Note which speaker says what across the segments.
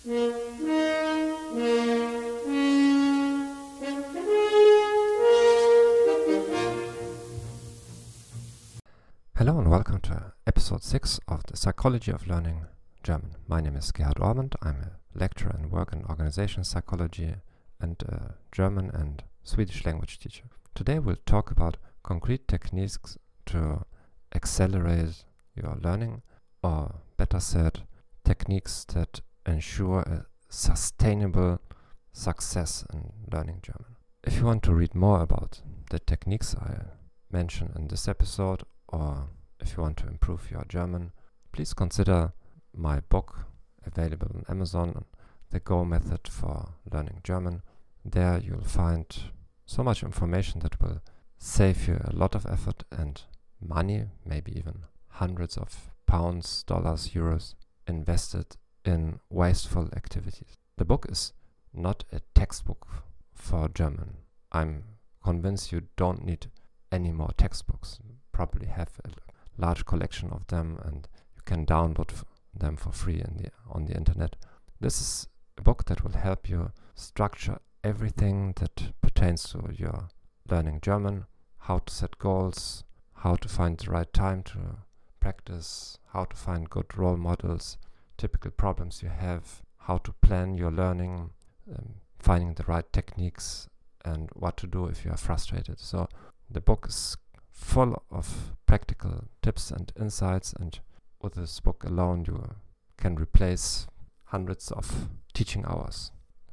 Speaker 1: Hello and welcome to episode 6 of the Psychology of Learning German. My name is Gerhard Ormond. I'm a lecturer in work and organization psychology and a German and Swedish language teacher. Today we'll talk about concrete techniques to accelerate your learning, or better said, techniques that ensure a sustainable success in learning German. If you want to read more about the techniques I mention in this episode, or if you want to improve your German, please consider my book available on Amazon, The Go Method for Learning German. There you'll find so much information that will save you a lot of effort and money, maybe even hundreds of pounds, dollars, euros invested in wasteful activities. The book is not a textbook for German. I'm convinced you don't need any more textbooks. You probably have a large collection of them and you can download them for free on the internet. This is a book that will help you structure everything that pertains to your learning German, how to set goals, how to find the right time to practice, how to find good role models, typical problems you have, how to plan your learning, finding the right techniques, and what to do if you are frustrated. So the book is full of practical tips and insights, and with this book alone you can replace hundreds of teaching hours.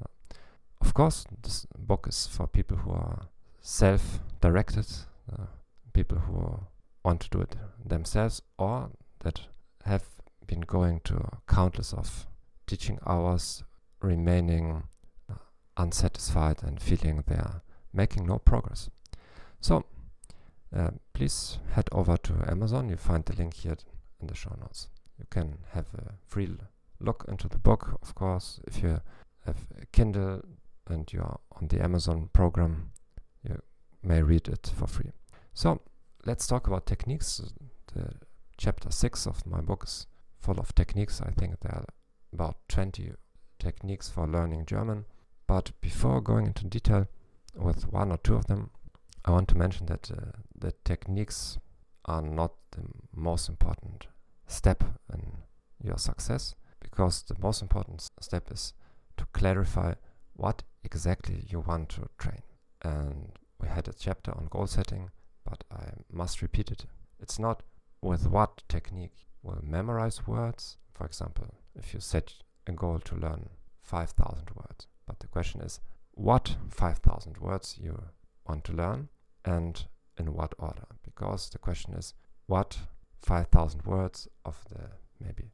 Speaker 1: Of course, this book is for people who are self-directed, people who want to do it themselves, or that have been going to countless of teaching hours, remaining unsatisfied and feeling they are making no progress. So please head over to Amazon. You find the link here in the show notes. You can have a free look into the book, of course. If you have a Kindle and you are on the Amazon program, you may read it for free. So let's talk about techniques. The chapter 6 of my book is full of techniques. I think there are about 20 techniques for learning German. But before going into detail with one or two of them, I want to mention that the techniques are not the most important step in your success, because the most important step is to clarify what exactly you want to train. And we had a chapter on goal setting, but I must repeat it. It's not with what technique you will memorize words. For example, if you set a goal to learn 5,000 words, but the question is what 5,000 words you want to learn and in what order, because the question is what 5,000 words of the maybe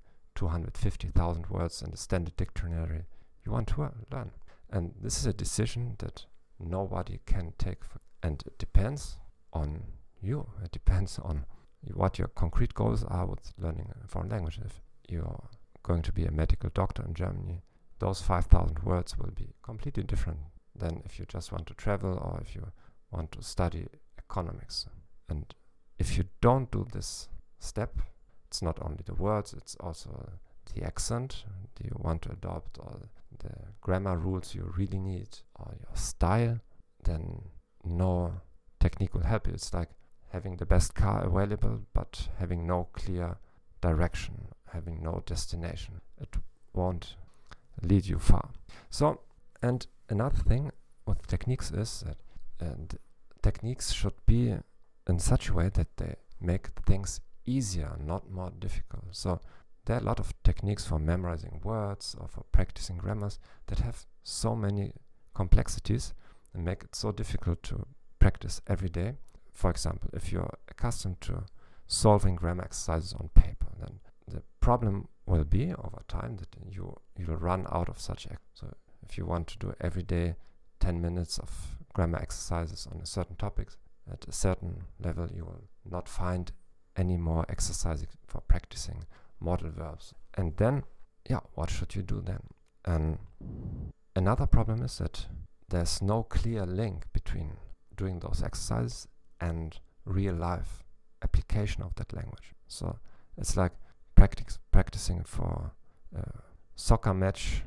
Speaker 1: 250,000 words in the standard dictionary you want to learn. And this is a decision that nobody can take, and it depends on you. It depends on what your concrete goals are with learning a foreign language. If you're going to be a medical doctor in Germany, those 5,000 words will be completely different than if you just want to travel or if you want to study economics. And if you don't do this step, it's not only the words, it's also the accent you want to adopt, or the grammar rules you really need, or your style, then no technique will help you. It's like having the best car available but having no clear direction, having no destination. It won't lead you far. So, and another thing with techniques is that techniques should be in such a way that they make things easier, not more difficult. So there are a lot of techniques for memorizing words or for practicing grammars that have so many complexities and make it so difficult to practice every day. For example, if you're accustomed to solving grammar exercises on paper, then the problem will be over time that you will run out of such. So if you want to do every day 10 minutes of grammar exercises on a certain topic, at a certain level you will not find any more exercises for practicing modal verbs. And then, what should you do then? And another problem is that there's no clear link between doing those exercises and real life application of that language. So it's like practicing for a soccer match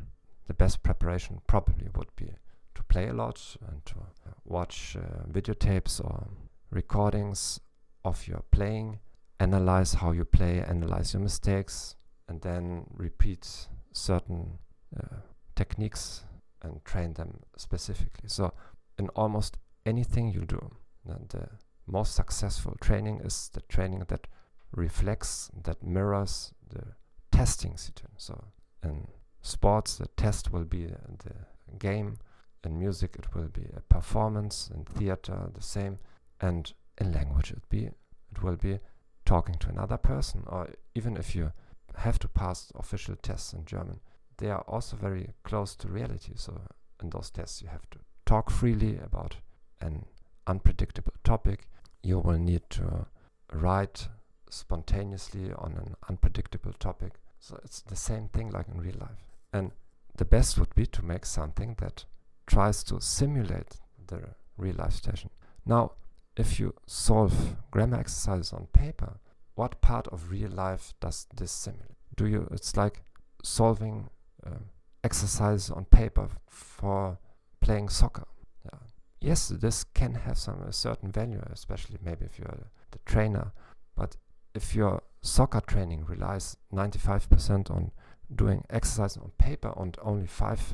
Speaker 1: the best preparation probably would be to play a lot and to watch videotapes or recordings of your playing, analyze how you play, analyze your mistakes, and then repeat certain techniques and train them specifically. So in almost anything you do, the most successful training is the training that reflects, that mirrors the testing situation. So in sports, the test will be the game. In music, it will be a performance. In theater, the same. And in language, it will be talking to another person. Or even if you have to pass official tests in German, they are also very close to reality. So in those tests, you have to talk freely about an unpredictable topic. You will need to write spontaneously on an unpredictable topic. So it's the same thing like in real life. And the best would be to make something that tries to simulate the real life situation. Now, if you solve grammar exercises on paper, what part of real life does this simulate? It's like solving exercises on paper for playing soccer. Yeah. Yes, this can have a certain value, especially maybe if you're the trainer. But if your soccer training relies 95% on doing exercise on paper and only 5%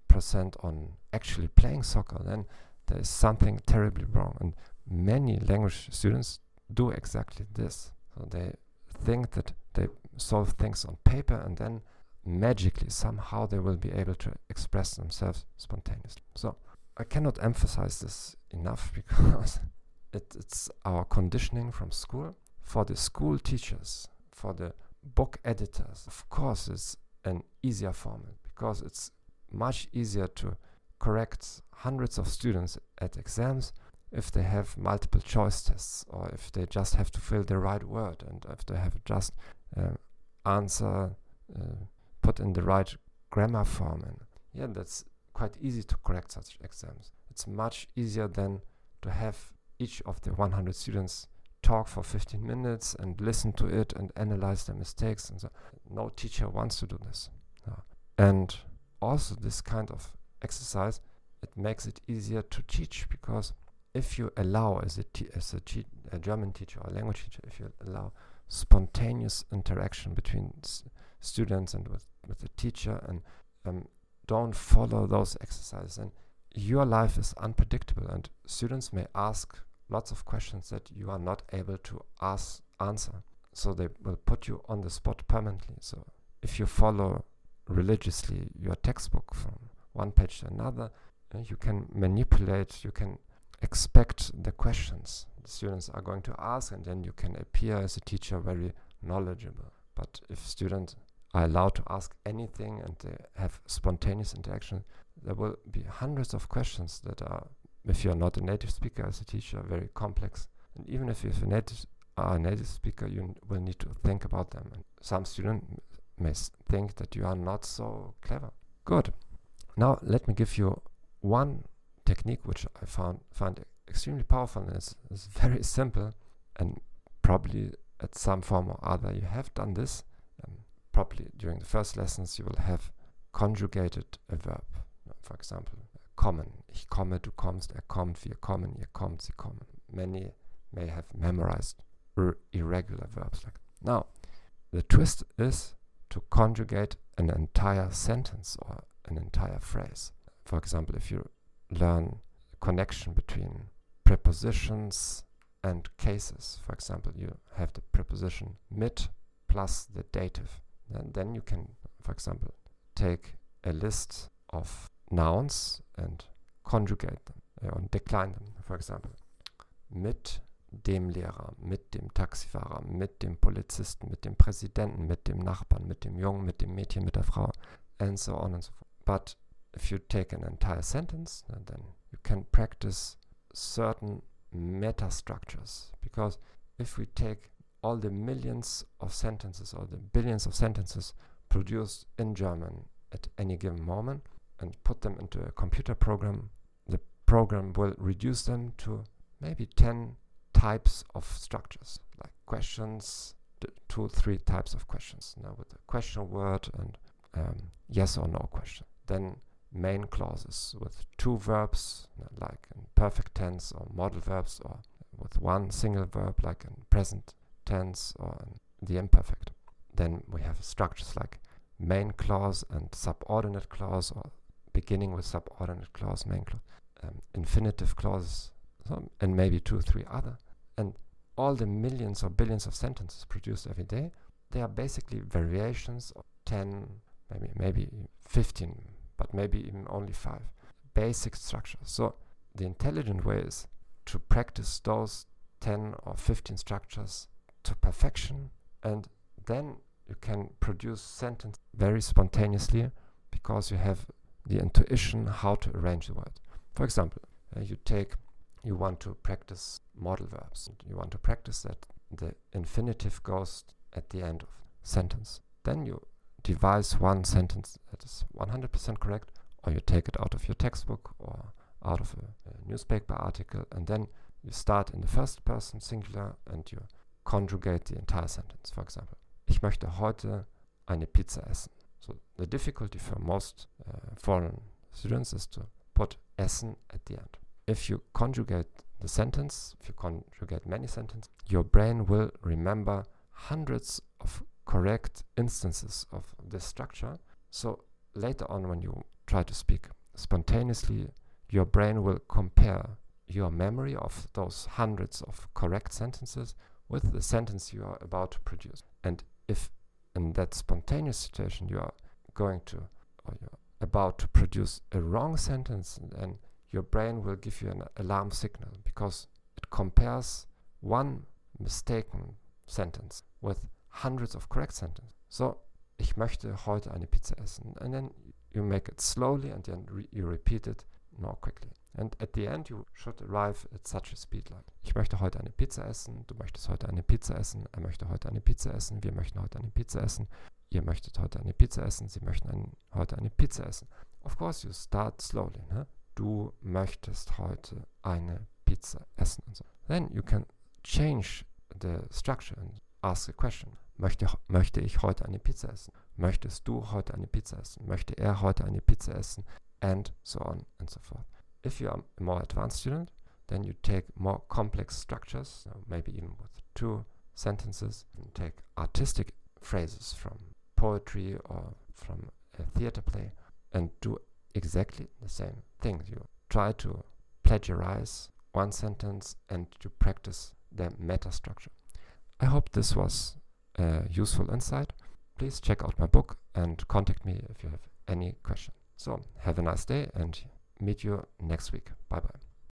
Speaker 1: on actually playing soccer, then there is something terribly wrong. And many language students do exactly this. So they think that they solve things on paper and then magically somehow they will be able to express themselves spontaneously. So I cannot emphasize this enough because it's our conditioning from school. For the school teachers, for the book editors, of course it's an easier format because it's much easier to correct hundreds of students at exams if they have multiple choice tests, or if they just have to fill the right word, and if they have just answer put in the right grammar form. And yeah, that's quite easy to correct such exams. It's much easier than to have each of the 100 students talk for 15 minutes and listen to it and analyze their mistakes. And so no teacher wants to do this. And also this kind of exercise, it makes it easier to teach, because if you allow, as a German teacher or language teacher, if you allow spontaneous interaction between students and with the teacher, and don't follow those exercises, and your life is unpredictable, and students may ask lots of questions that you are not able to answer. So they will put you on the spot permanently. So if you follow religiously your textbook from one page to another, you can manipulate, you can expect the questions the students are going to ask, and then you can appear as a teacher very knowledgeable. But if students are allowed to ask anything and they have spontaneous interaction, there will be hundreds of questions that are, if you're not a native speaker as a teacher, very complex. And even if you're a native speaker, you will need to think about them. And some students may think that you are not so clever. Good. Now let me give you one technique which I find extremely powerful, and it's very simple, and probably at some form or other you have done this. Probably during the first lessons you will have conjugated a verb. For example, kommen. Ich komme, du kommst, er kommt, wir kommen, ihr kommt, sie kommen. Many may have memorized irregular verbs like that. Now, the twist is to conjugate an entire sentence or an entire phrase. For example, if you learn connection between prepositions and cases, for example, you have the preposition mit plus the dative. Then you can, for example, take a list of nouns and conjugate them and decline them. For example, mit dem Lehrer, mit dem Taxifahrer, mit dem Polizisten, mit dem Präsidenten, mit dem Nachbarn, mit dem Jungen, mit dem Mädchen, mit der Frau, and so on and so forth. But if you take an entire sentence, then you can practice certain meta structures, because if we take all the millions of sentences or the billions of sentences produced in German at any given moment and put them into a computer program, the program will reduce them to maybe 10 types of structures, like questions, 2 or 3 types of questions. Now with the question word and yes or no question. then main clauses with 2 verbs, like in perfect tense, or modal verbs, or with 1 single verb, like in present tense or in the imperfect. Then we have structures like main clause and subordinate clause, or beginning with subordinate clause, main clause, infinitive clauses, and maybe 2 or 3 other. And all the millions or billions of sentences produced every day, they are basically variations of 10, maybe 15, but maybe even only 5 basic structures. So the intelligent way is to practice those 10 or 15 structures to perfection, and then you can produce sentence very spontaneously because you have the intuition how to arrange the word. For example, you want to practice modal verbs. You want to practice that the infinitive goes at the end of sentence. Then you devise one sentence that is 100% correct, or you take it out of your textbook or out of a newspaper article, and then you start in the first person singular and you conjugate the entire sentence. For example, ich möchte heute eine Pizza essen. So the difficulty for most foreign students is to put essen at the end. If you conjugate the sentence, if you conjugate many sentences, your brain will remember hundreds of correct instances of this structure. So later on, when you try to speak spontaneously, your brain will compare your memory of those hundreds of correct sentences with the sentence you are about to produce. And if in that spontaneous situation you are going to, or you're about to produce a wrong sentence, then your brain will give you an alarm signal because it compares one mistaken sentence with hundreds of correct sentences. So, ich möchte heute eine Pizza essen. And then you make it slowly, and then you repeat it more quickly. And at the end you should arrive at such a speed like: Ich möchte heute eine Pizza essen, du möchtest heute eine Pizza essen, er möchte heute eine Pizza essen, wir möchten heute eine Pizza essen, ihr möchtet heute eine Pizza essen, sie möchten heute eine Pizza essen. Of course you start slowly, ne? Du möchtest heute eine Pizza essen und so. Then you can change the structure and ask a question. Möchte ich heute eine Pizza essen? Möchtest du heute eine Pizza essen? Möchte er heute eine Pizza essen? And so on and so forth. If you are a more advanced student, then you take more complex structures, maybe even with 2 sentences, and take artistic phrases from poetry or from a theater play and do exactly the same thing. You try to plagiarize one sentence and you practice the meta structure. I hope this was a useful insight. Please check out my book and contact me if you have any questions. So have a nice day and meet you next week. Bye bye.